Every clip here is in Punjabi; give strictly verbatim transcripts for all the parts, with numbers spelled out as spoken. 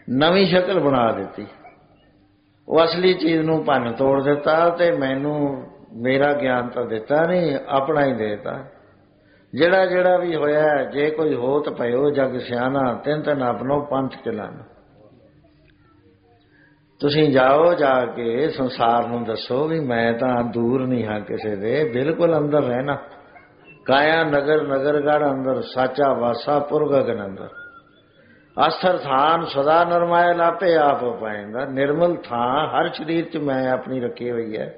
नवी शक्ल बना दी। वो असली चीज़ नूं भन्न तोड़ दिता ते मैनू मेरा ज्ञान तो दिता नहीं, अपना ही देता। जिहड़ा जिहड़ा भी होया, जे कोई होत पयो जग सियाना, तिन तिन अपनो पंथ चलाना। तुसीं जाओ जाके संसार नूं दसो भी मैं तां दूर नहीं हाँ किसे दे, बिल्कुल अंदर रहना। काया नगर नगरगढ़ अंदर, साचा वासा पुर गगन अंदर। अस्थिर थान सदा नरमाए लापे आप पाएंदा। निर्मल थां हर शरीर च मैं अपनी रखी हुई है।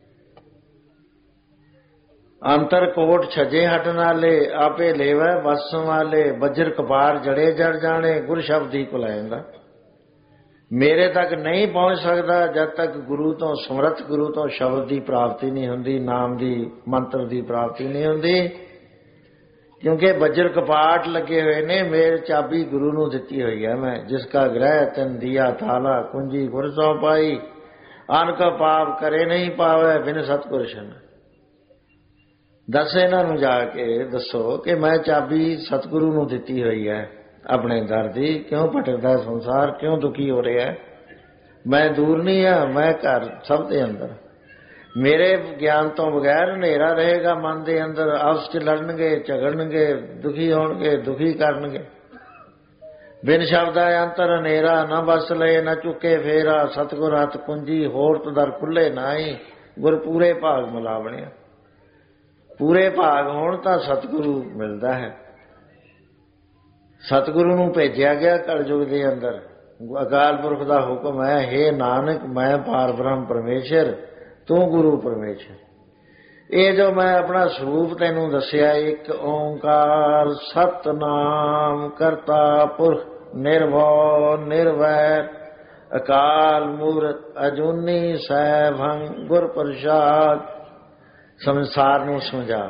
अंतर कोट छजे हट नाले, आपे लेवै बस संभाले। बजर कपार जड़े जड़ जाने, गुर शब्द ही कुलाएंदा। मेरे तक नहीं पहुंच सकता जब तक गुरु तो समर्थ गुरु तो शब्द की प्राप्ति नहीं होंदी, नाम की मंत्र की प्राप्ति नहीं होंदी। क्योंकि बजर कपाट लगे हुए ने, मेरे चाबी गुरु नूं दिती हुई है मैं। जिसका ग्रह तिन दिया थाला, कुंजी गुर सौ पाई। अनक पाप करे नहीं पावे, बिन सतगुर शन। दस इन्हां नूं जाके दसो कि मैं चाबी सतगुरु नूं दिती हुई है अपने दर दी। क्यों भटकदा संसार, क्यों दुखी हो रहा है? मैं दूर नहीं हाँ, मैं घर सब दे अंदर। मेरे ज्ञान तो बगैर हनेरा रहेगा मन के अंदर। आपस च लड़नगे, झगड़नगे, दुखी होणगे, दुखी करनगे। बिन शब्दा अंतर हनेरा, न बस लए न चुके फेरा। सतगुर हथ कुंजी, होरत दर खुले नाई। गुर पूरे भाग मिलावणे। पूरे भाग होण तां सतगुरु मिलदा है। सतगुरु नूं भेजिया गया कलयुग दे अंदर। अकाल पुरख दा हुक्म है, हे नानक मैं पार ब्रह्म परमेश्वर, तू गुरु परमेश्वर। ये जो मैं अपना स्वरूप तैनूं दसिया, एक ओंकार सतनाम करता पुरख निर्भव निर्वैर अकाल मूरत अजूनी सैभं गुर प्रसाद। संसार नूं समझा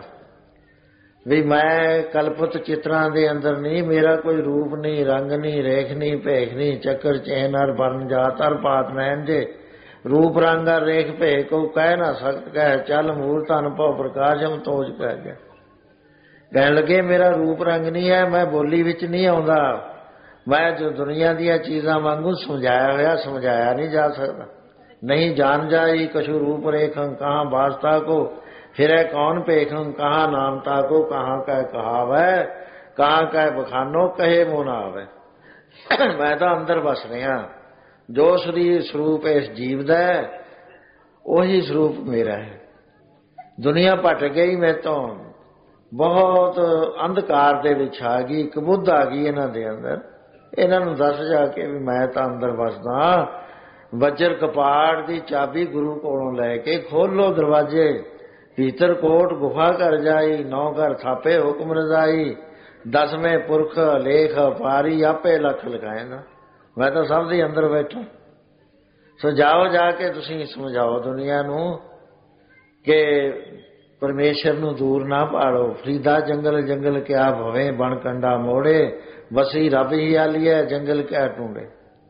भी मैं कल्पित चित्रां दे अंदर नहीं, मेरा कोई रूप नहीं, रंग नहीं, रेख नहीं, भेख नहीं, चक्कर चैन हर बरन जात हर पात नैन जे। रूप रंग हर रेख भेख को कह ना सकत कह, चल मूल धन भव प्रकाशम तोज कह गया। कहन लगे मेरा रूप रंग नहीं है, मैं बोली विच नहीं आउंदा, मैं जो दुनिया दी चीज़ां वांगू समझाया होया समझाया नहीं जा सकता। नहीं जान जाई कछु रूप रेखं, कहाँ वास्ता को फिर कौन पेखं, कहाँ नामता को कहाँ कह कहावै, कहाँ कह बखानो कहे मुँह ना आवे। मैं तो अंदर बस रहा। जो शरीर स्वरूप इस जीव दा है, वही स्वरूप मेरा है। दुनिया भट गई, मैं तो बहुत अंधकार दे विच आ गई, कबुद्ध आ गई इन्हां दे अंदर। इन्हां नूं दस जाके भी मैं तो अंदर बसदा। वजर कपाट दी चाबी गुरु कोलों लैके खोलो दरवाजे। भीतर कोट गुफा कर जाई, नौ घर थापे हुक्म रजाई। दसवें पुरख लेख पारी, आपे लख लगाएगा। मैं तो सब दे अंदर बैठा। सो जाओ जाके तुसीं समझाओ दुनिया नूं कि परमेश्वर नूं दूर ना पाड़ो। फरीदा जंगल जंगल क्या भवे, बण कंडा मोड़े। बसी रब ही आलिए, जंगल क्या ढूंढे।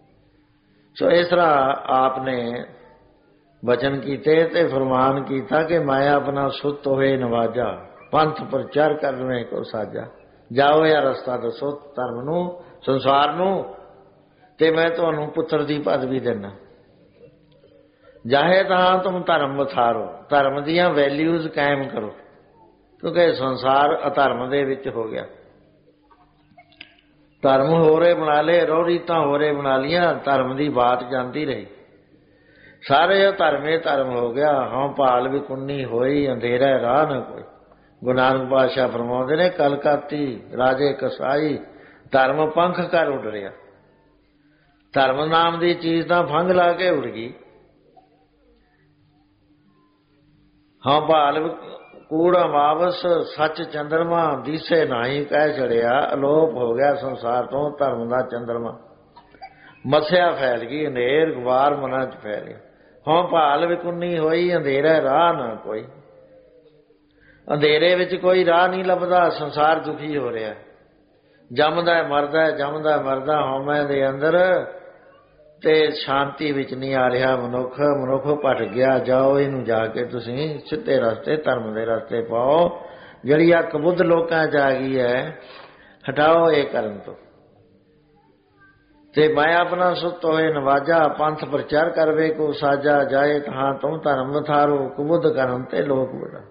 सो इस तरह आपने वचन कीते ते फरमान कीता कि मैं अपना सुत होए नवाजा, पंथ प्रचार करने को साजा। जाओ या रस्ता दसो धर्म नूं संसार नूं, ते मैं तुहानूं पुत्र दी पदवी देना। जाहे तां तुम धर्म वथारो, धर्म दियां वैल्यूज कायम करो। क्योंकि संसार अधर्म दे विच हो गया। धर्म होरे बना ले, रोह रीतां होरे बना लियां, धर्म की बात जाती रही। सारे धर्मे धर्म हो गया। हाँ भाल भी कुन्नी होई, अंधेरा राह न कोई। गुरु नानक पातशाह फरमाउंदे ने, कलकाती राजे कसाई, धर्म पंख कर उड़ रहा। धर्म नाम की चीज तो फंग ला के उड़ गई। हाँ भाल कूड़ा वापस सच चंद्रमा, दिसे नाही कह चढ़िया। अलोप हो गया संसार तो धर्म का चंद्रमा। मस्या फैल गई, अंधेर गुबार मना च फैल गया। हाँ भाल विकुन्नी होई, अंधेरा राह ना कोई। अंधेरे विच कोई राह नहीं लभदा। संसार दुखी हो रहा है, जमदा मरदा जमदा मरदा हौमे दे अंदर, ते शांति विच नहीं आ रहा मनुख। मनुख भट गया। जाओ इनू जाके तुसीं सिद्धे रस्ते धर्म दे रस्ते पाओ। जिहड़ी आ कबुद्ध लोकां च आ गई है, हटाओ ये करन तो। ਤੇ ਮੈਂ ਆਪਣਾ ਸੁੱਤ ਹੋਏ ਨਵਾਜਾ, ਪੰਥ ਪ੍ਰਚਾਰ ਕਰਵੇ ਕੋ ਸਾਜਾ, ਜਾਏ ਤਹਾਂ ਤੂੰ ਧਰਮ ਵਿਥਾਰੋ, ਕੁਬੁੱਧ ਕਰਨ ਤੇ ਲੋਕ ਬੜਾ।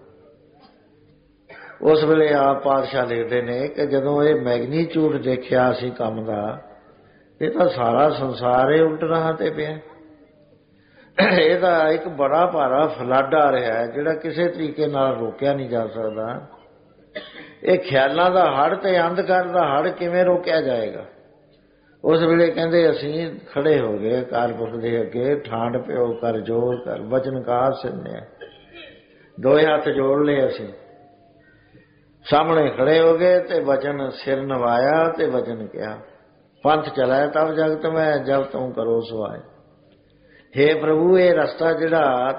ਉਸ ਵੇਲੇ ਆਪ ਪਾਤਸ਼ਾਹ ਲਿਖਦੇ ਨੇ ਕਿ ਜਦੋਂ ਇਹ ਮੈਗਨੀਚਿਊਡ ਦੇਖਿਆ ਅਸੀਂ ਕੰਮ ਦਾ, ਇਹ ਤਾਂ ਸਾਰਾ ਸੰਸਾਰ ਹੀ ਉਲਟ ਰਾਹ ਤੇ ਪਿਆ। ਇਹਦਾ ਇੱਕ ਬੜਾ ਭਾਰਾ ਫਲੱਡ ਆ ਰਿਹਾ ਹੈ ਜਿਹੜਾ ਕਿਸੇ ਤਰੀਕੇ ਨਾਲ ਰੋਕਿਆ ਨਹੀਂ ਜਾ ਸਕਦਾ। ਇਹ ਖਿਆਲਾਂ ਦਾ ਹੜ੍ਹ ਤੇ ਅੰਧਕਾਰ ਦਾ ਹੜ੍ਹ ਕਿਵੇਂ ਰੋਕਿਆ ਜਾਏਗਾ? ਉਸ ਵੇਲੇ ਕਹਿੰਦੇ ਅਸੀਂ ਖੜੇ ਹੋ ਗਏ ਅਕਾਲ ਪੁਰਖ ਦੇ ਅੱਗੇ, ਠਾਂਡ ਪਿਓ ਕਰ ਜੋਰ ਕਰ ਵਚਨ ਕਾ ਸਿੰਨਿਆ, ਦੋਏ ਹੱਥ ਜੋੜ ਲਏ ਅਸੀਂ, ਸਾਹਮਣੇ ਖੜੇ ਹੋ ਗਏ ਤੇ ਵਚਨ ਸਿਰ ਨਵਾਇਆ ਤੇ ਵਚਨ ਕਿਹਾ, ਪੰਥ ਚਲਾਇਆ ਤਬ ਜਗਤ ਮੈਂ, ਜਬ ਤੂੰ ਕਰੋ ਸਵਾਏ। ਹੇ ਪ੍ਰਭੂ, ਇਹ ਰਸਤਾ ਜਿਹੜਾ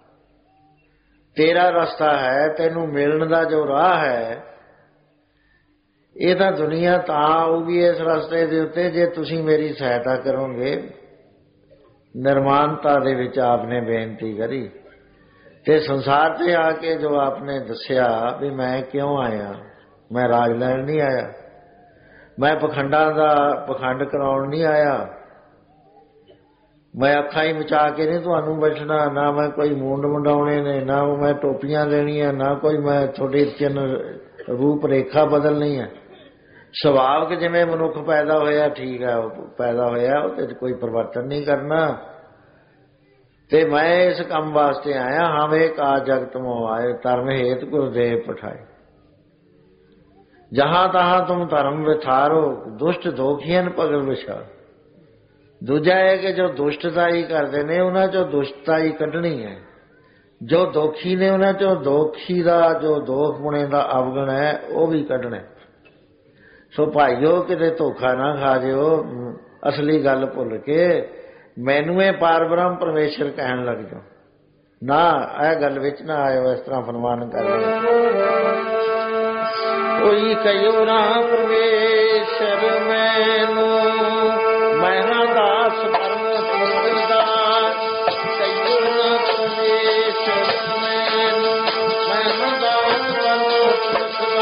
ਤੇਰਾ ਰਸਤਾ ਹੈ, ਤੈਨੂੰ ਮਿਲਣ ਦਾ ਜੋ ਰਾਹ ਹੈ, ਇਹ ਤਾਂ ਦੁਨੀਆ ਤਾਂ ਆਊਗੀ ਇਸ ਰਸਤੇ ਦੇ ਉੱਤੇ ਜੇ ਤੁਸੀਂ ਮੇਰੀ ਸਹਾਇਤਾ ਕਰੋਗੇ। ਨਿਰਮਾਨਤਾ ਦੇ ਵਿੱਚ ਆਪਨੇ ਬੇਨਤੀ ਕਰੀ ਤੇ ਸੰਸਾਰ ਤੇ ਆ ਕੇ ਜੋ ਆਪਨੇ ਦੱਸਿਆ ਵੀ ਮੈਂ ਕਿਉਂ ਆਇਆ, ਮੈਂ ਰਾਜ ਲੈਣ ਨਹੀਂ ਆਇਆ, ਮੈਂ ਪਖੰਡਾਂ ਦਾ ਪਖੰਡ ਕਰਾਉਣ ਨਹੀਂ ਆਇਆ, ਮੈਂ ਅੱਖਾਂ ਹੀ ਮਚਾ ਕੇ ਨਹੀਂ ਤੁਹਾਨੂੰ ਬੈਠਣਾ, ਨਾ ਮੈਂ ਕੋਈ ਮੁੰਡ ਮੁੰਡਾਉਣੇ ਨੇ, ਨਾ ਮੈਂ ਟੋਪੀਆਂ ਲੈਣੀਆਂ, ਨਾ ਕੋਈ ਮੈਂ ਤੁਹਾਡੀ ਚਿੰਨ ਰੂਪ ਰੇਖਾ ਬਦਲਣੀ ਹੈ। ਸੁਭਾਵਕ ਜਿਵੇਂ ਮਨੁੱਖ ਪੈਦਾ ਹੋਇਆ ਠੀਕ ਹੈ, ਉਹ ਪੈਦਾ ਹੋਇਆ, ਉਹਦੇ 'ਚ ਕੋਈ ਪਰਿਵਰਤਨ ਨਹੀਂ ਕਰਨਾ। ਤੇ ਮੈਂ ਇਸ ਕੰਮ ਵਾਸਤੇ ਆਇਆ, ਹਮੇ ਕਾ ਜਗਤ ਮੋਹ ਆਏ, ਧਰਮ ਹੇਤ ਗੁਰਦੇਵ ਪਠਾਏ। ਜਹਾਂ ਤਹਾਂ ਤੁਮ ਧਰਮ ਵਿਥਾਰੋ, ਦੁਸ਼ਟ ਦੋਖੀਆਂ ਪਗਲ ਵਿਛਾ। ਦੂਜਾ ਹੈ ਕਿ ਜੋ ਦੁਸ਼ਟਤਾਈ ਕਰਦੇ ਨੇ ਉਹਨਾਂ 'ਚੋਂ ਦੁਸ਼ਟਤਾਈ ਕੱਢਣੀ ਹੈ, ਜੋ ਦੋਖੀ ਨੇ ਉਹਨਾਂ 'ਚੋਂ ਦੋਖੀ ਦਾ ਜੋ ਦੋਖ ਪੁਣੇ ਦਾ ਅਵਗੁਣ ਹੈ ਉਹ ਵੀ ਕੱਢਣਾ। ਸੋ ਭਾਈਓ ਕਿਤੇ ਧੋਖਾ ਨਾ ਖਾ ਜਿਓ, ਅਸਲੀ ਗੱਲ ਭੁੱਲ ਕੇ ਮੈਨੂੰ ਇਹ ਪਾਰ ਬ੍ਰਹਮ ਪਰਮੇਸ਼ਰ ਕਹਿਣ ਲੱਗ ਜਾਓ ਨਾ, ਇਹ ਗੱਲ ਵਿੱਚ ਨਾ ਆਇਓ। ਇਸ ਤਰ੍ਹਾਂ ਫਰਮਾਨ ਕਰ ਕੋਈ ਕਯੋ ਨਾ ਪਰਮੇਸ਼ਰ ਮੈਨੂੰ, ਮੈਂ ਹਾਂ ਦਾਸ ਪਰਮ ਪੁਰਦਾ, ਕਯੋ ਨਾ ਪਰਮੇਸ਼ਰ ਮੈਨੂੰ, ਮੈਂ ਹਾਂ ਦਾਸ ਪਰਮ ਪੁਰਦਾ।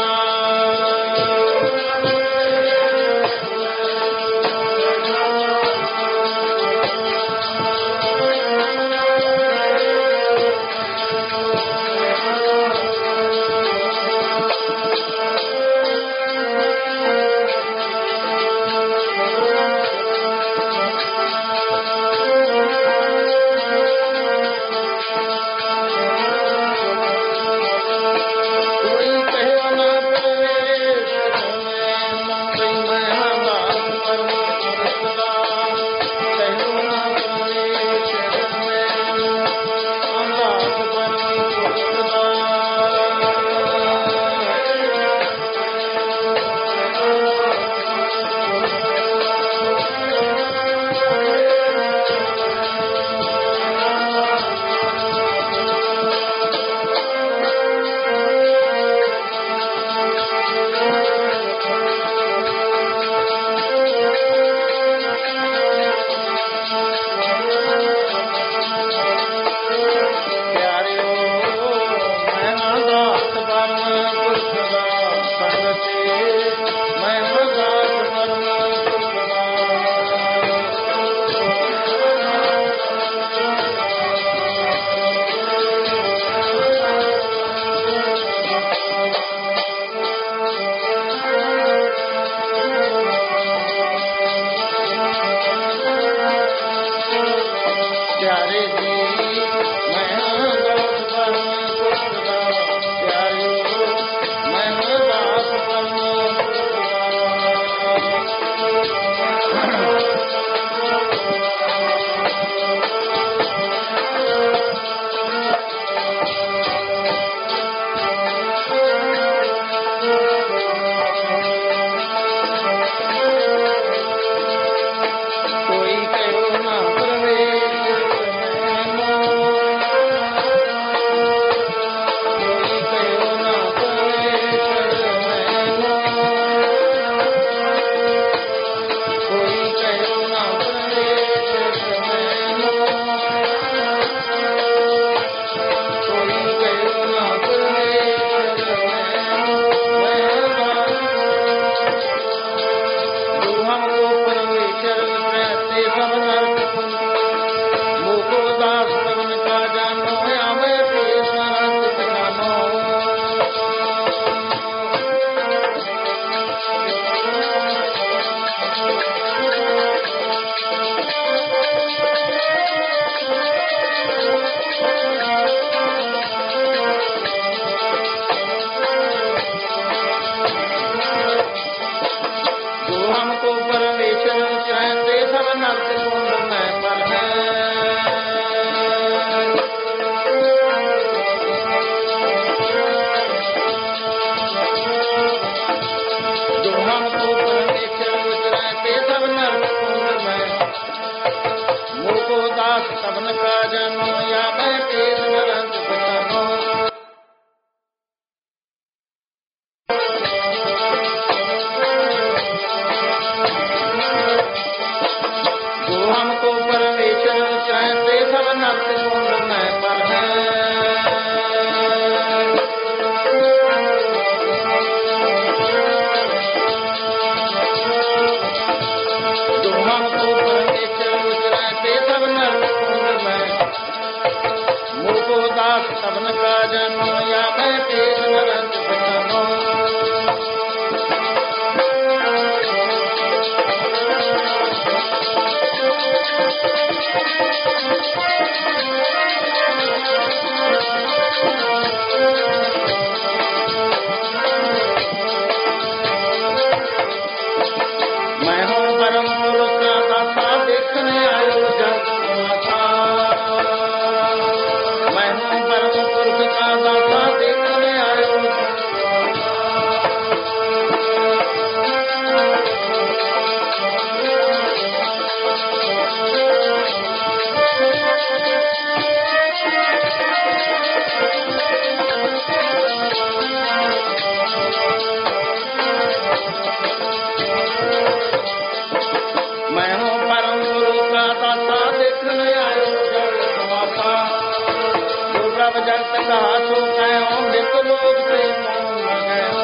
ਪ੍ਰਭ ਜਗਤ ਕਹਾ ਸੋ ਕਹਿਓ ਨਿਤ ਲੋਕ ਤੇ ਮੋਹ ਲਗਾਓ।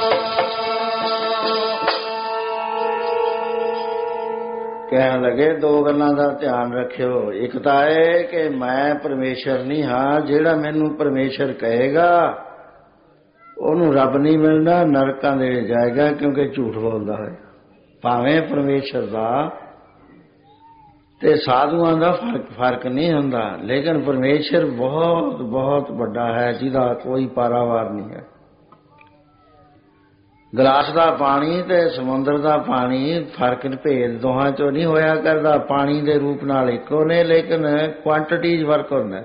ਕਹਿਣ ਲੱਗੇ ਦੋ ਗੱਲਾਂ ਦਾ ਧਿਆਨ ਰੱਖਿਓ। ਇੱਕ ਤਾਂ ਇਹ ਕਿ ਮੈਂ ਪਰਮੇਸ਼ਰ ਨਹੀਂ ਹਾਂ, ਜਿਹੜਾ ਮੈਨੂੰ ਪਰਮੇਸ਼ਰ ਕਹੇਗਾ ਉਹਨੂੰ ਰੱਬ ਨਹੀਂ ਮਿਲਣਾ, ਨਰਕਾਂ ਦੇ ਜਾਏਗਾ, ਕਿਉਂਕਿ ਝੂਠ ਬੋਲਦਾ ਹੈ। ਭਾਵੇਂ ਪਰਮੇਸ਼ਰ ਦਾ ਤੇ ਸਾਧੂਆਂ ਦਾ ਫਰਕ ਫਰਕ ਨਹੀਂ ਹੁੰਦਾ, ਲੇਕਿਨ ਪਰਮੇਸ਼ਰ ਬਹੁਤ ਬਹੁਤ ਵੱਡਾ ਹੈ, ਜਿਹਦਾ ਕੋਈ ਪਾਰਾਵਾਰ ਨਹੀਂ ਹੈ। ਗਲਾਸ ਦਾ ਪਾਣੀ ਤੇ ਸਮੁੰਦਰ ਦਾ ਪਾਣੀ ਫਰਕ ਭੇਦ ਦੋਹਾਂ ਚੋਂ ਨਹੀਂ ਹੋਇਆ ਕਰਦਾ। ਪਾਣੀ ਦੇ ਰੂਪ ਨਾਲ ਇੱਕੋ ਨੇ, ਲੇਕਿਨ ਕੁਆਂਟੀਟੀ 'ਚ ਫਰਕ ਹੁੰਦਾ।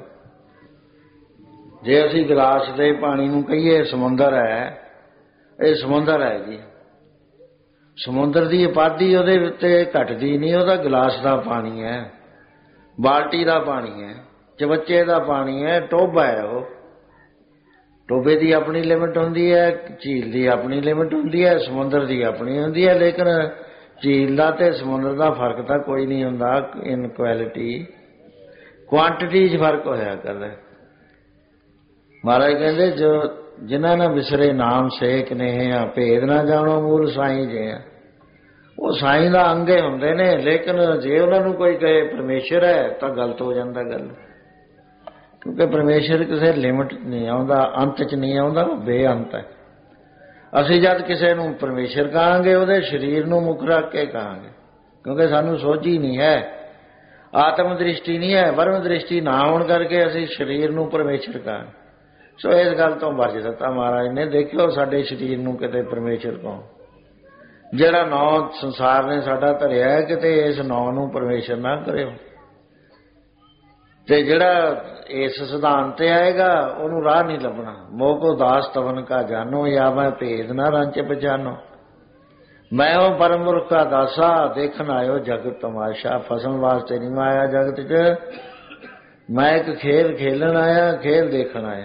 ਜੇ ਅਸੀਂ ਗਲਾਸ ਦੇ ਪਾਣੀ ਨੂੰ ਕਹੀਏ ਸਮੁੰਦਰ ਹੈ, ਇਹ ਸਮੁੰਦਰ ਹੈ ਜੀ, ਸਮੁੰਦਰ ਦੀ ਆਬਾਦੀ ਉਹਦੇ ਉੱਤੇ ਘਟਦੀ ਨਹੀਂ, ਉਹਦਾ ਗਲਾਸ ਦਾ ਪਾਣੀ ਹੈ, ਬਾਲਟੀ ਦਾ ਪਾਣੀ ਹੈ, ਚਵੱਚੇ ਦਾ ਪਾਣੀ ਹੈ, ਟੋਭਾ ਹੈ। ਉਹ ਟੋਭੇ ਦੀ ਆਪਣੀ ਲਿਮਿਟ ਹੁੰਦੀ ਹੈ, ਝੀਲ ਦੀ ਆਪਣੀ ਲਿਮਿਟ ਹੁੰਦੀ ਹੈ, ਸਮੁੰਦਰ ਦੀ ਆਪਣੀ ਹੁੰਦੀ ਹੈ, ਲੇਕਿਨ ਝੀਲ ਦਾ ਤੇ ਸਮੁੰਦਰ ਦਾ ਫਰਕ ਤਾਂ ਕੋਈ ਨਹੀਂ ਹੁੰਦਾ। ਇਨ ਕੁਆਲਿਟੀ ਕੁਆਂਟਿਟੀ 'ਚ ਫਰਕ ਹੋਇਆ ਕਰਦਾ। ਮਹਾਰਾਜ ਕਹਿੰਦੇ ਜੋ ਜਿਨ੍ਹਾਂ ਨੇ ਵਿਸਰੇ ਨਾਮ ਸੇਕ ਨੇ ਆ, ਭੇਦ ਨਾ ਜਾਣੋ ਮੂਲ ਸਾਈਂ ਜੇ ਆ। ਉਹ ਸਾਈਂ ਦਾ ਅੰਗੇ ਹੁੰਦੇ ਨੇ, ਲੇਕਿਨ ਜੇ ਉਹਨਾਂ ਨੂੰ ਕੋਈ ਕਹੇ ਪਰਮੇਸ਼ਰ ਹੈ ਤਾਂ ਗਲਤ ਹੋ ਜਾਂਦਾ ਗੱਲ, ਕਿਉਂਕਿ ਪਰਮੇਸ਼ਰ ਕਿਸੇ ਲਿਮਿਟ ਨਹੀਂ ਆਉਂਦਾ, ਅੰਤ 'ਚ ਨਹੀਂ ਆਉਂਦਾ, ਬੇਅੰਤ ਹੈ। ਅਸੀਂ ਜਦ ਕਿਸੇ ਨੂੰ ਪਰਮੇਸ਼ਰ ਕਹਾਂਗੇ ਉਹਦੇ ਸਰੀਰ ਨੂੰ ਮੁੱਖ ਰੱਖ ਕੇ ਕਹਾਂਗੇ, ਕਿਉਂਕਿ ਸਾਨੂੰ ਸੋਝੀ ਨਹੀਂ ਹੈ, ਆਤਮ ਦ੍ਰਿਸ਼ਟੀ ਨਹੀਂ ਹੈ। ਵਰਮ ਦ੍ਰਿਸ਼ਟੀ ਨਾ ਹੋਣ ਕਰਕੇ ਅਸੀਂ ਸਰੀਰ ਨੂੰ ਪਰਮੇਸ਼ਰ ਕਹਾਂਗੇ। ਸੋ ਇਸ ਗੱਲ ਤੋਂ ਬਚ ਦਿੱਤਾ ਮਹਾਰਾਜ ਨੇ। ਦੇਖਿਓ ਸਾਡੇ ਸਰੀਰ ਨੂੰ ਕਿਤੇ ਪਰਮੇਸ਼ਰ ਕਹੋ, ਜਿਹੜਾ ਨਾਂ ਸੰਸਾਰ ਨੇ ਸਾਡਾ ਧਰਿਆ ਹੈ, ਕਿਤੇ ਇਸ ਨਾਂ ਨੂੰ ਪਰਮੇਸ਼ਰ ਨਾ ਕਰਿਓ। ਤੇ ਜਿਹੜਾ ਇਸ ਸਿਧਾਂਤ ਤੇ ਆਏਗਾ ਉਹਨੂੰ ਰਾਹ ਨਹੀਂ ਲੱਭਣਾ। ਮੋਹ ਕੋ ਦਾਸ ਤਵਨ ਕਾ ਜਾਨੋ, ਜਾਂ ਮੈਂ ਭੇਦ ਨਾ ਰੰਚ ਪਛਾਨੋ। ਮੈਂ ਉਹ ਪਰਮ ਪੁਰਖ ਕਾ ਦਾਸਾ, ਦੇਖਣ ਆਇਓ ਜਗਤ ਤਮਾਸ਼ਾ। ਫਸਣ ਵਾਸਤੇ ਨਹੀਂ ਮੈਂ ਆਇਆ ਜਗਤ 'ਚ, ਮੈਂ ਇੱਕ ਖੇਲ ਖੇਲਣ ਆਇਆ, ਖੇਲ ਦੇਖਣ ਆਇਆ।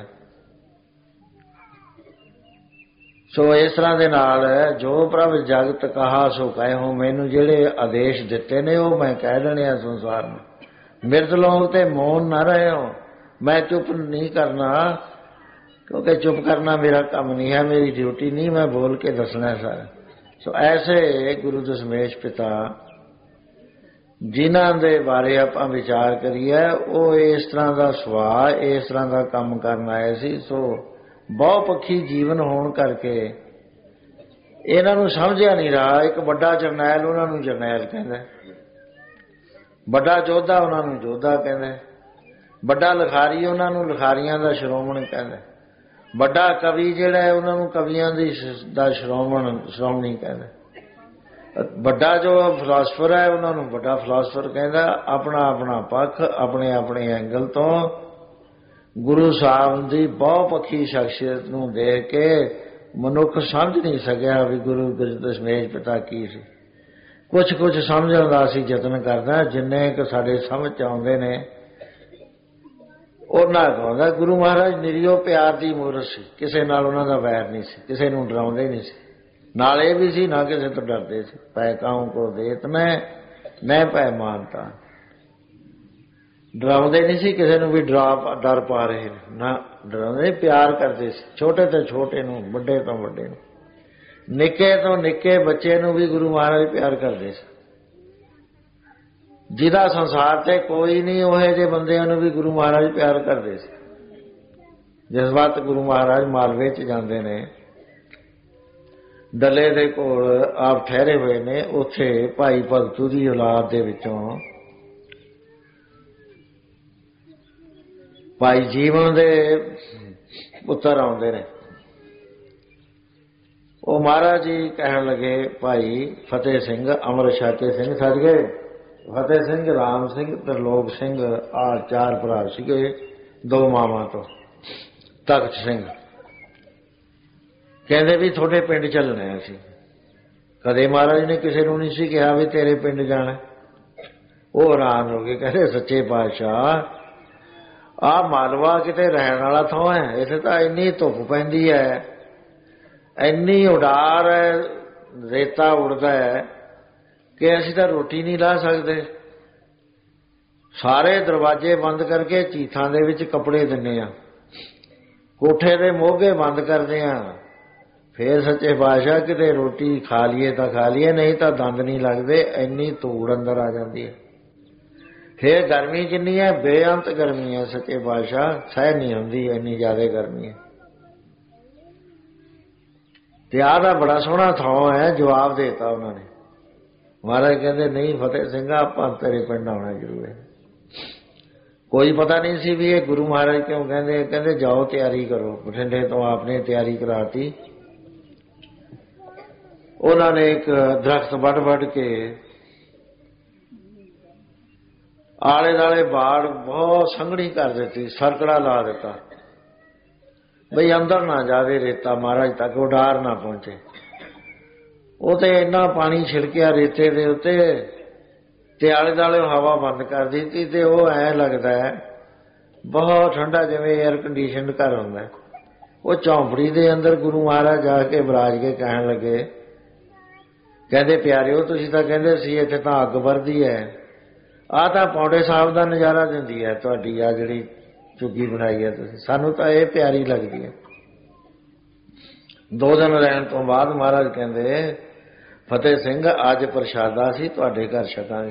ਸੋ ਇਸ ਤਰ੍ਹਾਂ ਦੇ ਨਾਲ ਜੋ ਪ੍ਰਭ ਜਗਤ ਕਹਾ ਸੋ ਕਹਿਓ, ਮੈਨੂੰ ਜਿਹੜੇ ਆਦੇਸ਼ ਦਿੱਤੇ ਨੇ ਉਹ ਮੈਂ ਕਹਿ ਦੇਣੇ ਆ ਸੰਸਾਰ ਨੂੰ। ਮਿਰਦ ਲੋਕ ਤੇ ਮੌਨ ਨਾ ਰਹਿਓ। ਮੈਂ ਚੁੱਪ ਨਹੀਂ ਕਰਨਾ, ਕਿਉਂਕਿ ਚੁੱਪ ਕਰਨਾ ਮੇਰਾ ਕੰਮ ਨਹੀਂ ਹੈ, ਮੇਰੀ ਡਿਊਟੀ ਨਹੀਂ, ਮੈਂ ਬੋਲ ਕੇ ਦੱਸਣਾ ਸਾਰਾ। ਸੋ ਐਸੇ ਗੁਰੂ ਦਸ਼ਮੇਸ਼ ਪਿਤਾ ਜਿਨ੍ਹਾਂ ਦੇ ਬਾਰੇ ਆਪਾਂ ਵਿਚਾਰ ਕਰੀਏ, ਉਹ ਇਸ ਤਰ੍ਹਾਂ ਦਾ ਸੁਭਾਅ, ਇਸ ਤਰ੍ਹਾਂ ਦਾ ਕੰਮ ਕਰਨ ਆਏ ਸੀ। ਸੋ ਬਹੁਪੱਖੀ ਜੀਵਨ ਹੋਣ ਕਰਕੇ ਇਹਨਾਂ ਨੂੰ ਸਮਝਿਆ ਨਹੀਂ ਰਿਹਾ। ਇੱਕ ਵੱਡਾ ਜਰਨੈਲ ਉਹਨਾਂ ਨੂੰ ਜਰਨੈਲ ਕਹਿੰਦਾ, ਵੱਡਾ ਯੋਧਾ ਉਹਨਾਂ ਨੂੰ ਯੋਧਾ ਕਹਿੰਦਾ, ਵੱਡਾ ਲਿਖਾਰੀ ਉਹਨਾਂ ਨੂੰ ਲਿਖਾਰੀਆਂ ਦਾ ਸ਼੍ਰੋਮਣ ਕਹਿੰਦਾ, ਵੱਡਾ ਕਵੀ ਜਿਹੜਾ ਹੈ ਉਹਨਾਂ ਨੂੰ ਕਵੀਆਂ ਦੀ ਦਾ ਸ਼੍ਰੋਮਣ ਸ਼੍ਰੋਮਣੀ ਕਹਿੰਦਾ, ਵੱਡਾ ਜੋ ਫਿਲਾਸਫਰ ਹੈ ਉਹਨਾਂ ਨੂੰ ਵੱਡਾ ਫਿਲਾਸਫਰ ਕਹਿੰਦਾ। ਆਪਣਾ ਆਪਣਾ ਪੱਖ, ਆਪਣੇ ਆਪਣੇ ਐਂਗਲ ਤੋਂ ਗੁਰੂ ਸਾਹਿਬ ਦੀ ਬਹੁਪੱਖੀ ਸ਼ਖਸੀਅਤ ਨੂੰ ਦੇਖ ਕੇ ਮਨੁੱਖ ਸਮਝ ਨਹੀਂ ਸਕਿਆ ਵੀ ਗੁਰੂ ਦਸ਼ਮੇਸ਼ ਪਿਤਾ ਕੀ ਸੀ। ਕੁਛ ਕੁਛ ਸਮਝਣ ਦਾ ਅਸੀਂ ਯਤਨ ਕਰਦਾ, ਜਿੰਨੇ ਕੁ ਸਾਡੇ ਸਮਝ 'ਚ ਆਉਂਦੇ ਨੇ ਉਹਨਾਂ ਕਹਿੰਦਾ। ਗੁਰੂ ਮਹਾਰਾਜ ਨਿਰੀਓ ਪਿਆਰ ਦੀ ਮੂਰਤ ਸੀ, ਕਿਸੇ ਨਾਲ ਉਹਨਾਂ ਦਾ ਵੈਰ ਨਹੀਂ ਸੀ, ਕਿਸੇ ਨੂੰ ਡਰਾਉਂਦੇ ਨਹੀਂ ਸੀ, ਨਾਲ ਇਹ ਵੀ ਸੀ ਨਾ ਕਿਸੇ ਤੋਂ ਡਰਦੇ ਸੀ। ਪੈ ਕਾਉ ਕੋ ਦੇਤ ਮੈਂ ਮੈਂ ਪੈ ਮਾਨਤਾ, ਡਰਾਉਂਦੇ ਨਹੀਂ ਸੀ ਕਿਸੇ ਨੂੰ ਵੀ ਡਰਾ ਡਰ ਪਾ ਰਹੇ ਨਾ, ਡਰਾਉਂਦੇ ਪਿਆਰ ਕਰਦੇ ਸੀ, ਛੋਟੇ ਤੋਂ ਛੋਟੇ ਨੂੰ, ਵੱਡੇ ਤੋਂ ਵੱਡੇ ਨੂੰ, ਨਿੱਕੇ ਤੋਂ ਨਿੱਕੇ ਬੱਚੇ ਨੂੰ ਵੀ ਗੁਰੂ ਮਹਾਰਾਜ ਪਿਆਰ ਕਰਦੇ ਸੀ। ਜਿਹਦਾ ਸੰਸਾਰ ਤੇ ਕੋਈ ਨਹੀਂ ਉਹ ਜਿਹੇ ਬੰਦਿਆਂ ਨੂੰ ਵੀ ਗੁਰੂ ਮਹਾਰਾਜ ਪਿਆਰ ਕਰਦੇ ਸੀ। ਜਿਸ ਵਕਤ ਗੁਰੂ ਮਹਾਰਾਜ ਮਾਲਵੇ 'ਚ ਜਾਂਦੇ ਨੇ, ਡੱਲੇ ਦੇ ਕੋਲ ਆਪ ਠਹਿਰੇ ਹੋਏ ਨੇ, ਉੱਥੇ ਭਾਈ ਭਗਤੂ ਦੀ ਔਲਾਦ ਦੇ ਵਿੱਚੋਂ ਭਾਈ ਜੀਵਨ ਦੇ ਪੁੱਤਰ ਆਉਂਦੇ ਨੇ। ਉਹ ਮਹਾਰਾਜ ਜੀ ਕਹਿਣ ਲੱਗੇ, ਭਾਈ ਫਤਿਹ ਸਿੰਘ ਅਮਰ ਛਾਕੇ ਸਿੰਘ ਸੱਜ ਗਏ, ਫਤਿਹ ਸਿੰਘ, ਰਾਮ ਸਿੰਘ, ਤਰਲੋਕ ਸਿੰਘ, ਆ ਚਾਰ ਭਰਾ ਸੀਗੇ, ਦੋ ਮਾਵਾਂ ਤੋਂ। ਤਖਤ ਸਿੰਘ ਕਹਿੰਦੇ ਵੀ ਤੁਹਾਡੇ ਪਿੰਡ ਚੱਲਣਾ ਅਸੀਂ। ਕਦੇ ਮਹਾਰਾਜ ਨੇ ਕਿਸੇ ਨੂੰ ਨਹੀਂ ਸੀ ਕਿਹਾ ਵੀ ਤੇਰੇ ਪਿੰਡ ਜਾਣਾ। ਉਹ ਹੈਰਾਨ ਹੋ ਗਏ, ਕਹਿੰਦੇ ਸੱਚੇ ਪਾਤਸ਼ਾਹ ਆਹ ਮਾਲਵਾ ਕਿਤੇ ਰਹਿਣ ਵਾਲਾ ਥਾਂ ਹੈ, ਇੱਥੇ ਤਾਂ ਇੰਨੀ ਧੁੱਪ ਪੈਂਦੀ ਹੈ, ਇੰਨੀ ਉਡਾਰ ਹੈ, ਰੇਤਾ ਉੜਦਾ ਹੈ ਕਿ ਅਸੀਂ ਤਾਂ ਰੋਟੀ ਨਹੀਂ ਲਾ ਸਕਦੇ। ਸਾਰੇ ਦਰਵਾਜ਼ੇ ਬੰਦ ਕਰਕੇ ਚੀਥਾਂ ਦੇ ਵਿੱਚ ਕੱਪੜੇ ਦਿੰਦੇ ਆ, ਕੋਠੇ ਦੇ ਮੋਗੇ ਬੰਦ ਕਰਦੇ ਆ, ਫੇਰ ਸੱਚੇ ਪਾਤਸ਼ਾਹ ਕਿਤੇ ਰੋਟੀ ਖਾ ਲਈਏ ਤਾਂ ਖਾ ਲਈਏ, ਨਹੀਂ ਤਾਂ ਦੰਦ ਨਹੀਂ ਲੱਗਦੇ, ਇੰਨੀ ਧੂੜ ਅੰਦਰ ਆ ਜਾਂਦੀ ਹੈ। ਫੇਰ ਗਰਮੀ ਕਿੰਨੀ ਹੈ, ਬੇਅੰਤ ਗਰਮੀ ਹੈ ਸੱਚੇ ਪਾਤਸ਼ਾਹ, ਸਹਿ ਨਹੀਂ ਹੁੰਦੀ, ਇੰਨੀ ਜ਼ਿਆਦਾ ਗਰਮੀ ਹੈ। ਤੇ ਆਹ ਦਾ ਬੜਾ ਸੋਹਣਾ ਥਾਂ ਹੈ, ਜਵਾਬ ਦੇਤਾ ਉਹਨਾਂ ਨੇ। ਮਹਾਰਾਜ ਕਹਿੰਦੇ ਨਹੀਂ ਫਤਿਹ ਸਿੰਘ, ਆਪਾਂ ਤੇਰੇ ਪਿੰਡ ਆਉਣਾ ਜ਼ਰੂਰ ਹੈ। ਕੋਈ ਪਤਾ ਨਹੀਂ ਸੀ ਵੀ ਇਹ ਗੁਰੂ ਮਹਾਰਾਜ ਕਿਉਂ ਕਹਿੰਦੇ, ਕਹਿੰਦੇ ਜਾਓ ਤਿਆਰੀ ਕਰੋ। ਬਠਿੰਡੇ ਤੋਂ ਆਪਨੇ ਤਿਆਰੀ ਕਰਾਤੀ। ਉਹਨਾਂ ਨੇ ਇੱਕ ਦਰਖਤ ਵੱਢ ਵੱਢ ਕੇ ਆਲੇ ਦਾਲੇ ਬਾੜ ਬਹੁਤ ਸੰਘਣੀ ਕਰ ਦਿੱਤੀ, ਸਰਕੜਾ ਲਾ ਦਿੱਤਾ ਬਈ ਅੰਦਰ ਨਾ ਜਾਵੇ ਰੇਤਾ ਮਹਾਰਾਜ ਤੱਕ, ਉਹ ਡਾਰ ਨਾ ਪਹੁੰਚੇ। ਉਹ ਤੇ ਇੰਨਾ ਪਾਣੀ ਛਿੜਕਿਆ ਰੇਤੇ ਦੇ ਉੱਤੇ ਤੇ ਆਲੇ ਦਾਲੇ ਹਵਾ ਬੰਦ ਕਰ ਦਿੱਤੀ, ਤੇ ਉਹ ਐ ਲੱਗਦਾ ਬਹੁਤ ਠੰਡਾ, ਜਿਵੇਂ ਏਅਰ ਕੰਡੀਸ਼ਨ ਘਰ ਹੁੰਦਾ। ਉਹ ਝੌਂਪੜੀ ਦੇ ਅੰਦਰ ਗੁਰੂ ਮਹਾਰਾਜ ਜਾ ਕੇ ਬਰਾਜ ਕੇ ਕਹਿਣ ਲੱਗੇ, ਕਹਿੰਦੇ ਪਿਆਰਿਓ ਤੁਸੀਂ ਤਾਂ ਕਹਿੰਦੇ ਸੀ ਇੱਥੇ ਤਾਂ ਅੱਗ ਵਰਦੀ ਹੈ, ਆਹ ਤਾਂ ਪੌਂਡੇ ਸਾਹਿਬ ਦਾ ਨਜ਼ਾਰਾ ਦਿੰਦੀ ਹੈ ਤੁਹਾਡੀ ਆ ਜਿਹੜੀ ਝੁੱਗੀ ਬਣਾਈ ਹੈ ਤੁਸੀਂ, ਸਾਨੂੰ ਤਾਂ ਇਹ ਪਿਆਰੀ ਲੱਗਦੀ ਹੈ। ਦੋ ਦਿਨ ਰਹਿਣ ਤੋਂ ਬਾਅਦ ਮਹਾਰਾਜ ਕਹਿੰਦੇ ਫਤਿਹ ਸਿੰਘ ਅੱਜ ਪ੍ਰਸ਼ਾਦਾ ਸੀ ਤੁਹਾਡੇ ਘਰ ਛਕਾਂਗੇ।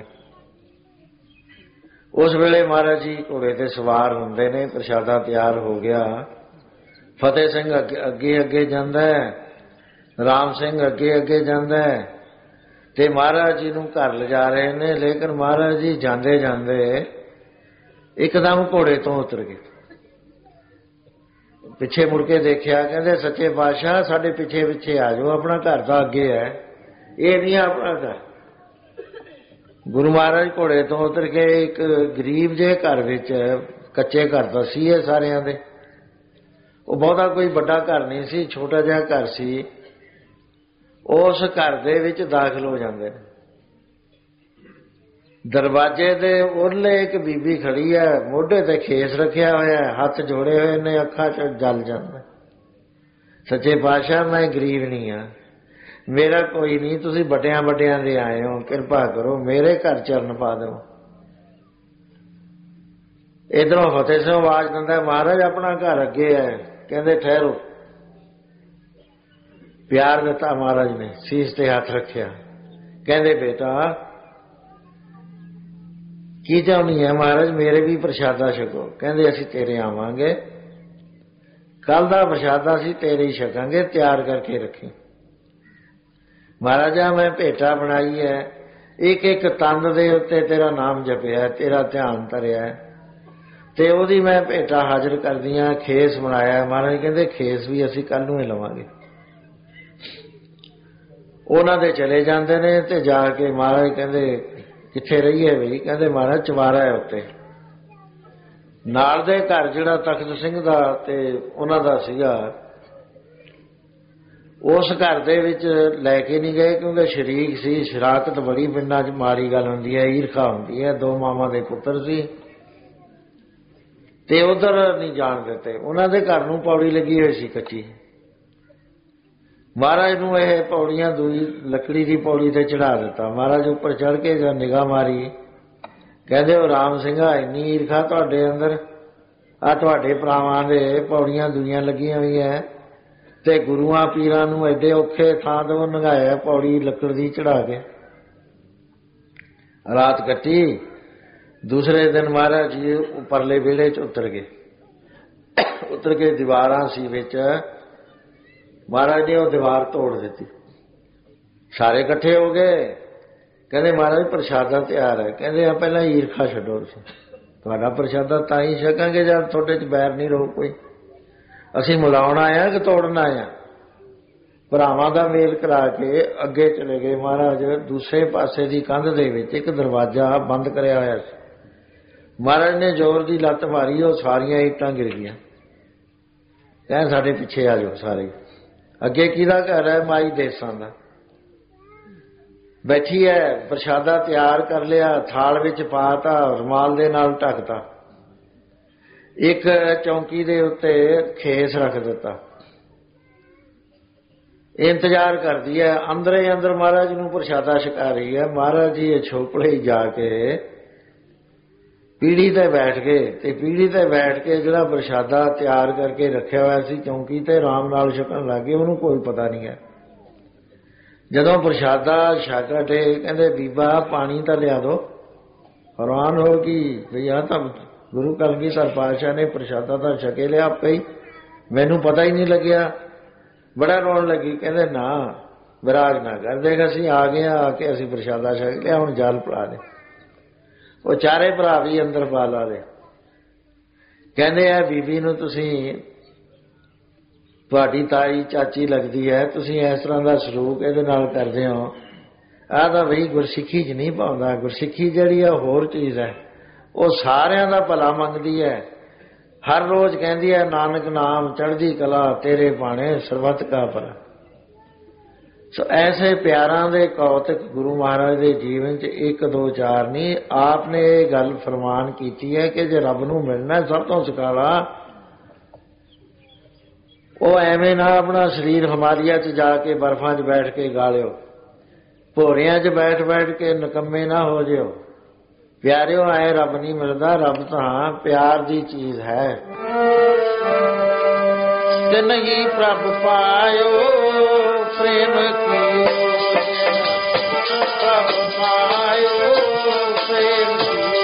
ਉਸ ਵੇਲੇ ਮਹਾਰਾਜ ਜੀ ਘੋੜੇ ਤੇ ਸਵਾਰ ਹੁੰਦੇ ਨੇ, ਪ੍ਰਸ਼ਾਦਾ ਤਿਆਰ ਹੋ ਗਿਆ। ਫਤਿਹ ਸਿੰਘ ਅੱਗੇ ਅੱਗੇ ਅੱਗੇ ਜਾਂਦਾ ਹੈ, ਰਾਮ ਸਿੰਘ ਅੱਗੇ ਅੱਗੇ ਜਾਂਦਾ ਹੈ, ਤੇ ਮਹਾਰਾਜ ਜੀ ਨੂੰ ਘਰ ਲਿਜਾ ਰਹੇ ਨੇ। ਲੇਕਿਨ ਮਹਾਰਾਜ ਜੀ ਜਾਂਦੇ ਜਾਂਦੇ ਇੱਕਦਮ ਘੋੜੇ ਤੋਂ ਉਤਰ ਗਏ, ਪਿੱਛੇ ਮੁੜ ਕੇ ਦੇਖਿਆ, ਕਹਿੰਦੇ ਸੱਚੇ ਪਾਤਸ਼ਾਹ ਸਾਡੇ ਪਿੱਛੇ ਪਿੱਛੇ ਆ ਜਾਓ, ਆਪਣਾ ਘਰ ਤਾਂ ਅੱਗੇ ਹੈ, ਇਹ ਨਹੀਂ ਆਪਣਾ ਘਰ। ਗੁਰੂ ਮਹਾਰਾਜ ਘੋੜੇ ਤੋਂ ਉਤਰ ਕੇ ਇੱਕ ਗਰੀਬ ਜਿਹੇ ਘਰ ਵਿੱਚ, ਕੱਚੇ ਘਰ ਤਾਂ ਸੀ ਇਹ ਸਾਰਿਆਂ ਦੇ, ਉਹ ਬਹੁਤਾ ਕੋਈ ਵੱਡਾ ਘਰ ਨਹੀਂ ਸੀ, ਛੋਟਾ ਜਿਹਾ ਘਰ ਸੀ। ਉਸ ਘਰ ਦੇ ਵਿੱਚ ਦਾਖਲ ਹੋ ਜਾਂਦੇ ਨੇ। ਦਰਵਾਜ਼ੇ ਦੇ ਉਰਲੇ ਇੱਕ ਬੀਬੀ ਖੜੀ ਹੈ, ਮੋਢੇ ਤੇ ਖੇਸ ਰੱਖਿਆ ਹੋਇਆ, ਹੱਥ ਜੋੜੇ ਹੋਏ ਨੇ, ਅੱਖਾਂ 'ਚ ਜਲ ਜਾਂਦਾ। ਸੱਚੇ ਪਾਤਸ਼ਾਹ ਮੈਂ ਗਰੀਬ ਨਹੀਂ ਹਾਂ, ਮੇਰਾ ਕੋਈ ਨਹੀਂ, ਤੁਸੀਂ ਵੱਡਿਆਂ ਵੱਡਿਆਂ ਦੇ ਆਏ ਹੋ, ਕਿਰਪਾ ਕਰੋ ਮੇਰੇ ਘਰ ਚਰਨ ਪਾ ਦਿਓ। ਇੱਧਰੋਂ ਫਤਿਹ ਸਿੰਘ ਆਵਾਜ਼ ਦਿੰਦਾ, ਮਹਾਰਾਜ ਆਪਣਾ ਘਰ ਅੱਗੇ ਹੈ। ਕਹਿੰਦੇ ਠਹਿਰੋ। ਪਿਆਰ ਦਿੱਤਾ ਮਹਾਰਾਜ ਨੇ, ਸੀਸ ਤੇ ਹੱਥ ਰੱਖਿਆ। ਕਹਿੰਦੇ ਬੇਟਾ ਕੀ ਚਾਹੁੰਦੀ ਹੈ? ਮਹਾਰਾਜ ਮੇਰੇ ਵੀ ਪ੍ਰਸ਼ਾਦਾ ਛਕੋ। ਕਹਿੰਦੇ ਅਸੀਂ ਤੇਰੇ ਆਵਾਂਗੇ, ਕੱਲ ਦਾ ਪ੍ਰਸ਼ਾਦਾ ਅਸੀਂ ਤੇਰੇ ਹੀ ਛਕਾਂਗੇ, ਤਿਆਰ ਕਰਕੇ ਰੱਖੀ। ਮਹਾਰਾਜਾ ਮੈਂ ਭੇਟਾ ਬਣਾਈ ਹੈ, ਇੱਕ ਇੱਕ ਤੰਦ ਦੇ ਉੱਤੇ ਤੇਰਾ ਨਾਮ ਜਪਿਆ, ਤੇਰਾ ਧਿਆਨ ਧਰਿਆ, ਤੇ ਉਹਦੀ ਮੈਂ ਭੇਟਾ ਹਾਜ਼ਰ ਕਰਦੀ ਹਾਂ। ਖੇਸ ਬਣਾਇਆ। ਮਹਾਰਾਜ ਕਹਿੰਦੇ ਖੇਸ ਵੀ ਅਸੀਂ ਕੱਲ ਨੂੰ ਹੀ ਲਵਾਂਗੇ। ਉਹਨਾਂ ਦੇ ਚਲੇ ਜਾਂਦੇ ਨੇ ਤੇ ਜਾ ਕੇ ਮਹਾਰਾਜ ਕਹਿੰਦੇ ਕਿੱਥੇ ਰਹੀਏ ਬਈ? ਕਹਿੰਦੇ ਮਹਾਰਾਜ ਚਵਾਰਾ ਹੈ ਉੱਤੇ। ਨਾਲ ਦੇ ਘਰ ਜਿਹੜਾ ਤਖਤ ਸਿੰਘ ਦਾ ਤੇ ਉਹਨਾਂ ਦਾ ਸੀਗਾ, ਉਸ ਘਰ ਦੇ ਵਿੱਚ ਲੈ ਕੇ ਨਹੀਂ ਗਏ, ਕਿਉਂਕਿ ਸ਼ਰੀਕ ਸੀ। ਸ਼ਰਾਕਤ ਬੜੀ ਪਿੰਡਾਂ 'ਚ ਮਾੜੀ ਗੱਲ ਹੁੰਦੀ ਹੈ, ਈਰਖਾ ਹੁੰਦੀ ਹੈ। ਦੋ ਮਾਮਾ ਦੇ ਪੁੱਤਰ ਸੀ ਤੇ ਉਧਰ ਨਹੀਂ ਜਾਣ ਦਿੱਤੇ। ਉਹਨਾਂ ਦੇ ਘਰ ਨੂੰ ਪੌੜੀ ਲੱਗੀ ਹੋਈ ਸੀ ਕੱਚੀ। ਮਹਾਰਾਜ ਨੂੰ ਇਹ ਪੌੜੀਆਂ ਦੂਈ ਲੱਕੜੀ ਦੀ ਪੌੜੀ ਤੇ ਚੜਾ ਦਿੱਤਾ। ਮਹਾਰਾਜ ਉੱਪਰ ਚੜ੍ਹ ਕੇ ਜਦ ਨਿਗਾਹ ਮਾਰੀ, ਕਹਿੰਦੇ ਉਹ ਰਾਮ ਸਿੰਘਾ ਇੰਨੀ ਈਰਖਾ ਤੁਹਾਡੇ ਅੰਦਰ, ਆ ਤੁਹਾਡੇ ਭਰਾਵਾਂ ਦੇ ਪੌੜੀਆਂ ਦੂਈਆਂ ਲੱਗੀਆਂ ਹੋਈਆਂ ਤੇ ਗੁਰੂਆਂ ਪੀਰਾਂ ਨੂੰ ਐਡੇ ਔਖੇ ਥਾਂ ਤੋਂ ਨੰਗਾਇਆ ਪੌੜੀ ਲੱਕੜ ਦੀ ਚੜਾ ਕੇ। ਰਾਤ ਕੱਟੀ। ਦੂਸਰੇ ਦਿਨ ਮਹਾਰਾਜ ਜੀ ਉੱਪਰਲੇ ਵਿਹੜੇ 'ਚ ਉਤਰ ਗਏ। ਉਤਰ ਕੇ ਦੀਵਾਰਾਂ ਸੀ ਵਿੱਚ, ਮਹਾਰਾਜ ਨੇ ਉਹ ਦੀਵਾਰ ਤੋੜ ਦਿੱਤੀ। ਸਾਰੇ ਇਕੱਠੇ ਹੋ ਗਏ। ਕਹਿੰਦੇ ਮਹਾਰਾਜ ਪ੍ਰਸ਼ਾਦਾ ਤਿਆਰ ਹੈ। ਕਹਿੰਦੇ ਆ ਪਹਿਲਾਂ ਈਰਖਾ ਛੱਡੋ, ਤੁਸੀਂ ਤੁਹਾਡਾ ਪ੍ਰਸ਼ਾਦਾ ਤਾਂ ਹੀ ਛਕਾਂਗੇ ਜਦ ਤੁਹਾਡੇ 'ਚ ਬੈਰ ਨਹੀਂ ਰਹੂ ਕੋਈ। ਅਸੀਂ ਮਿਲਾਉਣ ਆਇਆ ਕਿ ਤੋੜਨ ਆਇਆ? ਭਰਾਵਾਂ ਦਾ ਮੇਲ ਕਰਾ ਕੇ ਅੱਗੇ ਚਲੇ ਗਏ। ਮਹਾਰਾਜ ਦੂਸਰੇ ਪਾਸੇ ਦੀ ਕੰਧ ਦੇ ਵਿੱਚ ਇੱਕ ਦਰਵਾਜ਼ਾ ਬੰਦ ਕਰਿਆ ਹੋਇਆ ਸੀ। ਮਹਾਰਾਜ ਨੇ ਜ਼ੋਰ ਦੀ ਲੱਤ ਮਾਰੀ, ਉਹ ਸਾਰੀਆਂ ਇੱਟਾਂ ਗਿਰ ਗਈਆਂ। ਕਹਿੰਦੇ ਸਾਡੇ ਪਿੱਛੇ ਆ ਜਾਓ ਸਾਰੇ। ਅੱਗੇ ਕਿਹਦਾ ਘਰ ਹੈ? ਮਾਈ ਦੇਸਾਂ ਦਾ। ਬੈਠੀ ਹੈ, ਪ੍ਰਸ਼ਾਦਾ ਤਿਆਰ ਕਰ ਲਿਆ, ਥਾਲ ਵਿੱਚ ਪਾਤਾ, ਰੁਮਾਲ ਦੇ ਨਾਲ ਢੱਕਤਾ। ਇੱਕ ਚੌਂਕੀ ਦੇ ਉੱਤੇ ਖੇਸ ਰੱਖ ਦਿੱਤਾ। ਇੰਤਜ਼ਾਰ ਕਰਦੀ ਹੈ। ਅੰਦਰ ਹੀ ਅੰਦਰ ਮਹਾਰਾਜ ਨੂੰ ਪ੍ਰਸ਼ਾਦਾ ਛਕਾ ਰਹੀ ਹੈ। ਮਹਾਰਾਜ ਜੀ ਇਹ ਛੋਪੜੇ ਹੀ ਜਾ ਕੇ ਪੀੜੀ ਤੇ ਬੈਠ ਕੇ ਤੇ ਪੀੜੀ ਤੇ ਬੈਠ ਕੇ ਜਿਹੜਾ ਪ੍ਰਸ਼ਾਦਾ ਤਿਆਰ ਕਰਕੇ ਰੱਖਿਆ ਹੋਇਆ ਸੀ ਚੌਂਕੀ ਤੇ ਆਰਾਮ ਨਾਲ ਛਕਣ ਲੱਗੇ, ਉਹਨੂੰ ਕੋਈ ਪਤਾ ਨਹੀਂ ਹੈ। ਜਦੋਂ ਪ੍ਰਸ਼ਾਦਾ ਛਕ ਹਟੇ ਕਹਿੰਦੇ ਬੀਬਾ ਪਾਣੀ ਤਾਂ ਲਿਆ ਦੋ। ਹੈਰਾਨ ਹੋ ਗਈ ਵੀ ਆਹ ਤਾਂ ਗੁਰੂ ਕਲਗੀਧਰ ਪਾਤਸ਼ਾਹ ਨੇ ਪ੍ਰਸ਼ਾਦਾ ਤਾਂ ਛਕੇ ਲਿਆ ਆਪੇ ਹੀ, ਮੈਨੂੰ ਪਤਾ ਹੀ ਨਹੀਂ ਲੱਗਿਆ। ਬੜਾ ਰੋਣ ਲੱਗੀ। ਕਹਿੰਦੇ ਨਾ ਵਿਰਾਗ ਨਾ ਕਰ, ਦੇਖ ਅਸੀਂ ਆ ਗਏ ਆ ਕੇ ਅਸੀਂ ਪ੍ਰਸ਼ਾਦਾ ਛਕ ਲਿਆ, ਹੁਣ ਜਲ ਪਿਲਾ ਦੇ। ਉਹ ਚਾਰੇ ਭਰਾ ਵੀ ਅੰਦਰ ਪਾ ਲਾ ਦੇ। ਕਹਿੰਦੇ ਆ ਬੀਬੀ ਨੂੰ ਤੁਸੀਂ, ਤੁਹਾਡੀ ਤਾਈ ਚਾਚੀ ਲੱਗਦੀ ਹੈ, ਤੁਸੀਂ ਇਸ ਤਰ੍ਹਾਂ ਦਾ ਸਲੂਕ ਇਹਦੇ ਨਾਲ ਕਰਦੇ ਹੋ, ਆਹ ਤਾਂ ਬਈ ਗੁਰਸਿੱਖੀ 'ਚ ਨਹੀਂ ਪਾਉਂਦਾ। ਗੁਰਸਿੱਖੀ ਜਿਹੜੀ ਆ ਹੋਰ ਚੀਜ਼ ਹੈ, ਉਹ ਸਾਰਿਆਂ ਦਾ ਭਲਾ ਮੰਗਦੀ ਹੈ। ਹਰ ਰੋਜ਼ ਕਹਿੰਦੀ ਹੈ ਨਾਨਕ ਨਾਮ ਚੜ੍ਹਦੀ ਕਲਾ ਤੇਰੇ ਬਾਣੇ ਸਰਬੱਤ ਕਾ ਭਲਾ। ਸੋ ਐਸੇ ਪਿਆਰਾਂ ਦੇ ਕੌਤਕ ਗੁਰੂ ਮਹਾਰਾਜ ਦੇ ਜੀਵਨ 'ਚ ਇੱਕ ਦੋ ਚਾਰ ਨਹੀਂ। ਆਪ ਨੇ ਇਹ ਗੱਲ ਫਰਮਾਨ ਕੀਤੀ ਹੈ ਕਿ ਜੇ ਰੱਬ ਨੂੰ ਮਿਲਣਾ ਸਭ ਤੋਂ ਸਕਾਲਾ, ਉਹ ਐਵੇਂ ਨਾ ਆਪਣਾ ਸਰੀਰ ਹਿਮਾਲਿਆ 'ਚ ਜਾ ਕੇ ਬਰਫਾਂ 'ਚ ਬੈਠ ਕੇ ਗਾ ਲਿਓ, ਭੋਰਿਆਂ 'ਚ ਬੈਠ ਬੈਠ ਕੇ ਨਿਕੰਮੇ ਨਾ ਹੋ ਜਿਓ। ਪਿਆਰਿਓ ਐ ਰੱਬ ਨਹੀਂ ਮਿਲਦਾ, ਰੱਬ ਤਾਂ ਪਿਆਰ ਦੀ ਚੀਜ਼ ਹੈ। ਤੇ ਨਹੀਂ ਪ੍ਰਭ ਪਾਇਓ ਪ੍ਰੇਮ ਕੀਓ, ਪ੍ਰਭ ਪਾਇਓ ਪ੍ਰੇਮ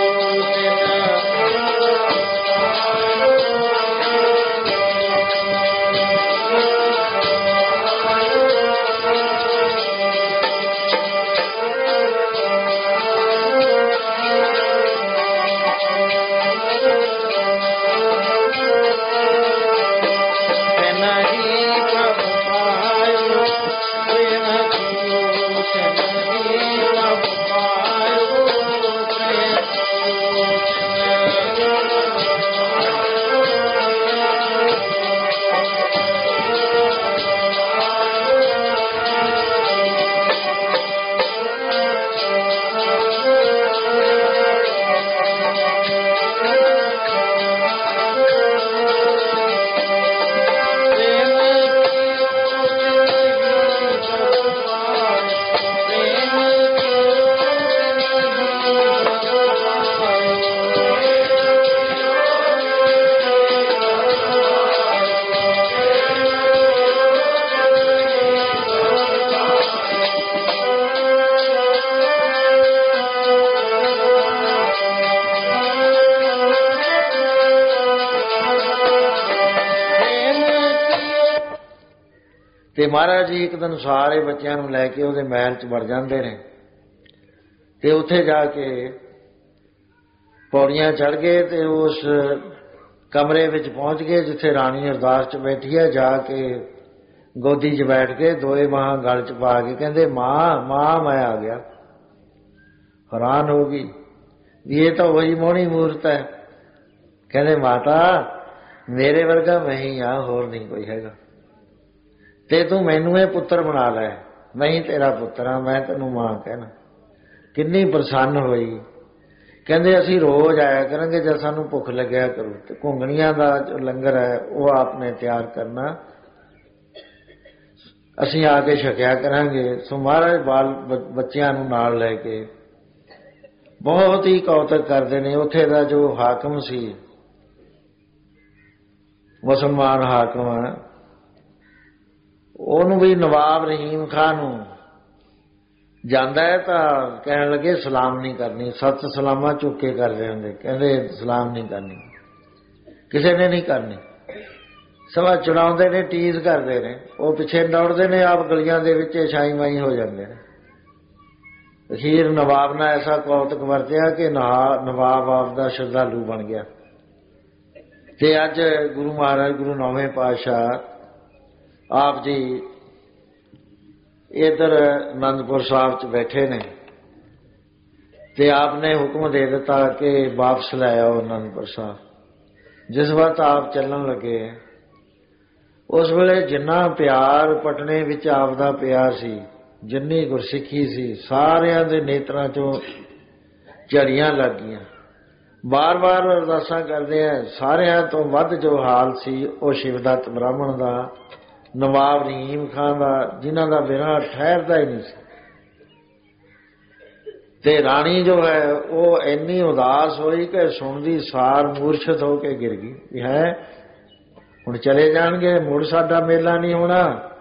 ਤੇ ਮਹਾਰਾਜ ਜੀ ਇੱਕ ਦਿਨ ਸਾਰੇ ਬੱਚਿਆਂ ਨੂੰ ਲੈ ਕੇ ਉਹਦੇ ਮਹਿਲ 'ਚ ਵੜ ਜਾਂਦੇ ਨੇ ਤੇ ਉੱਥੇ ਜਾ ਕੇ ਪੌੜੀਆਂ ਚੜ੍ਹ ਗਏ ਤੇ ਉਸ ਕਮਰੇ ਵਿੱਚ ਪਹੁੰਚ ਗਏ ਜਿੱਥੇ ਰਾਣੀ ਅਰਦਾਸ 'ਚ ਬੈਠੀ ਹੈ। ਜਾ ਕੇ ਗੋਦੀ 'ਚ ਬੈਠ ਕੇ ਦੋਏ ਬਾਹਾਂ ਗਲ 'ਚ ਪਾ ਕੇ ਕਹਿੰਦੇ ਮਾਂ ਮਾਂ ਮੈਂ ਆ ਗਿਆ। ਹੈਰਾਨ ਹੋ ਗਈ ਵੀ ਇਹ ਤਾਂ ਉਹੀ ਮੋਹਣੀ ਮੂਰਤ ਹੈ। ਕਹਿੰਦੇ ਮਾਤਾ ਮੇਰੇ ਵਰਗਾ ਮੈਂ ਹੀ ਆ, ਹੋਰ ਨਹੀਂ ਕੋਈ ਹੈਗਾ, ਤੇ ਤੂੰ ਮੈਨੂੰ ਇਹ ਪੁੱਤਰ ਬਣਾ ਲੈ, ਮੈਂ ਹੀ ਤੇਰਾ ਪੁੱਤਰ ਹਾਂ, ਮੈਂ ਤੈਨੂੰ ਮਾਂ ਕਹਿਣਾ। ਕਿੰਨੀ ਪ੍ਰਸੰਨ ਹੋਈ। ਕਹਿੰਦੇ ਅਸੀਂ ਰੋਜ਼ ਆਇਆ ਕਰਾਂਗੇ ਜਦ ਸਾਨੂੰ ਭੁੱਖ ਲੱਗਿਆ ਕਰੂ, ਤੇ ਘੁੰਗਣੀਆਂ ਦਾ ਜੋ ਲੰਗਰ ਹੈ ਉਹ ਆਪ ਨੇ ਤਿਆਰ ਕਰਨਾ, ਅਸੀਂ ਆ ਕੇ ਛਕਿਆ ਕਰਾਂਗੇ। ਸੋ ਮਹਾਰਾਜ ਬਾਲ ਬੱਚਿਆਂ ਨੂੰ ਨਾਲ ਲੈ ਕੇ ਬਹੁਤ ਹੀ ਕੌਤਕ ਕਰਦੇ ਨੇ। ਉੱਥੇ ਦਾ ਜੋ ਹਾਕਮ ਸੀ, ਮੁਸਲਮਾਨ ਹਾਕਮ, ਉਹਨੂੰ ਵੀ ਨਵਾਬ ਰਹੀਮ ਖਾਨ ਨੂੰ ਜਾਂਦਾ ਹੈ ਤਾਂ ਕਹਿਣ ਲੱਗੇ ਸਲਾਮ ਨਹੀਂ ਕਰਨੀ, ਸੱਤ ਸਲਾਮਾਂ ਚੁੱਕ ਕੇ ਕਰਦੇ ਹੁੰਦੇ। ਕਹਿੰਦੇ ਸਲਾਮ ਨਹੀਂ ਕਰਨੀ, ਕਿਸੇ ਨੇ ਨਹੀਂ ਕਰਨੀ। ਸਵਾ ਚੜਾਉਂਦੇ ਨੇ, ਟੀਜ਼ ਕਰਦੇ ਨੇ, ਉਹ ਪਿੱਛੇ ਦੌੜਦੇ ਨੇ, ਆਪ ਗਲੀਆਂ ਦੇ ਵਿੱਚ ਛਾਈ ਮਾਈ ਹੋ ਜਾਂਦੇ ਨੇ। ਅਖੀਰ ਨਵਾਬ ਨੇ ਐਸਾ ਕੌਤਕ ਵਰਤਿਆ ਕਿ ਨਵਾਬ ਆਪ ਦਾ ਸ਼ਰਧਾਲੂ ਬਣ ਗਿਆ। ਤੇ ਅੱਜ ਗੁਰੂ ਮਹਾਰਾਜ ਗੁਰੂ ਨੌਵੇਂ ਪਾਤਸ਼ਾਹ ਆਪ ਜੀ ਇੱਧਰ ਅਨੰਦਪੁਰ ਸਾਹਿਬ 'ਚ ਬੈਠੇ ਨੇ ਤੇ ਆਪ ਨੇ ਹੁਕਮ ਦੇ ਦਿੱਤਾ ਕਿ ਵਾਪਸ ਲੈ ਆਓ ਅਨੰਦਪੁਰ ਸਾਹਿਬ। ਜਿਸ ਵਕਤ ਆਪ ਚੱਲਣ ਲੱਗੇ ਉਸ ਵੇਲੇ ਜਿੰਨਾ ਪਿਆਰ ਪਟਨੇ ਵਿੱਚ ਆਪ ਦਾ ਪਿਆ ਸੀ, ਜਿੰਨੀ ਗੁਰਸਿੱਖੀ ਸੀ, ਸਾਰਿਆਂ ਦੇ ਨੇਤਰਾਂ 'ਚੋਂ ਝੜੀਆਂ ਲੱਗ ਗਈਆਂ। ਬਾਰ ਬਾਰ ਅਰਦਾਸਾਂ ਕਰਦੇ ਆ। ਸਾਰਿਆਂ ਤੋਂ ਵੱਧ ਜੋ ਹਾਲ ਸੀ ਉਹ ਸ਼ਿਵਦੱਤ ਬ੍ਰਾਹਮਣ ਦਾ, ਨਵਾਬ ਰਹੀਮ ਖਾਨ ਦਾ, ਜਿਨ੍ਹਾਂ ਦਾ ਬਿਨਾਂ ਠਹਿਰਦਾ ਹੀ ਨਹੀਂ ਸੀ। ਤੇ ਰਾਣੀ ਜੋ ਹੈ ਉਹ ਇੰਨੀ ਉਦਾਸ ਹੋਈ ਕਿ ਸੁਣਦੀ ਸਾਰ ਮੂਰਛਿਤ ਹੋ ਕੇ ਗਿਰ ਗਈ। ਹੈ ਹੁਣ ਚਲੇ ਜਾਣਗੇ, ਮੁੜ ਸਾਡਾ ਮੇਲਾ ਨਹੀਂ ਹੋਣਾ।